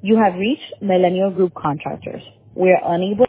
You have reached Millennial Group Contractors. We are unable